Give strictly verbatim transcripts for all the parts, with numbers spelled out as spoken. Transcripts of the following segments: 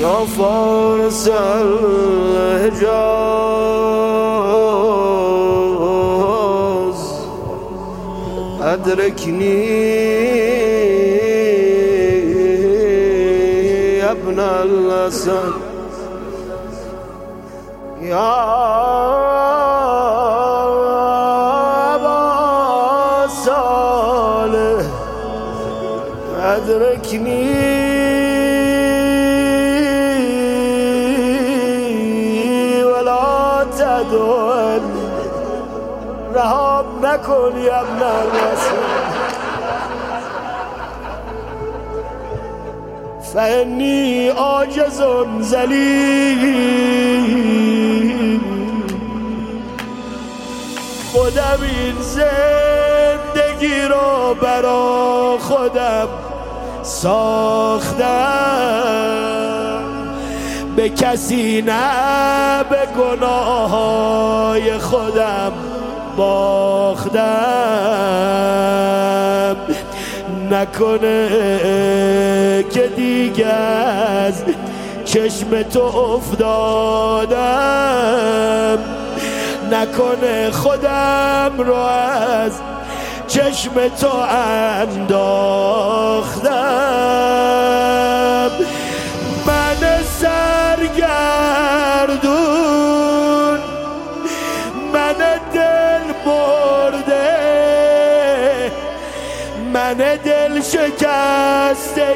یا فارس الحجاز ادرکنی ابن الاسد یا ابا صالح ادرکنی رهام نکن یا ابن الاسد فانی عاجز ذلیل خودم این زندگی رو برا خودم ساختم به کسی نه به گناههای خودم باختم نکنه که دیگه از چشم تو افتادم نکنه خودم رو از چشم تو انداختم من سرگردون من دل برده من دل شکسته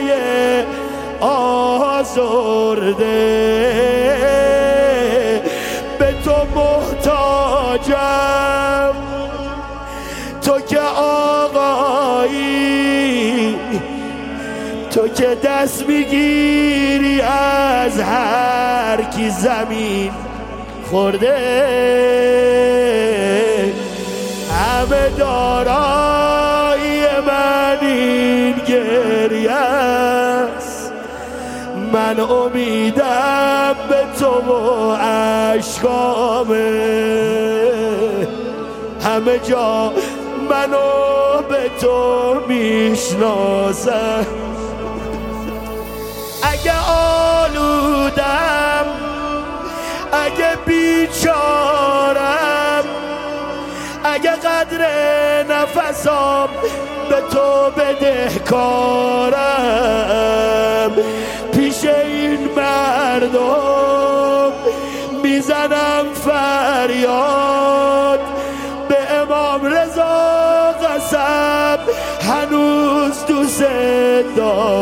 آزرده به تو محتاجم تو که آقایی تو که دست میگیری از هر کی زمین خورده همه دارایی من این گریه است من امیدم به تو و عشقامه همه جا منو به تو میشناسه اگه آلودم اگه بیچارم اگه قدر نفسام به تو بدهکارم پیش این مردم میزنم فریاد به امام رضا قسم هنوز دوست دارم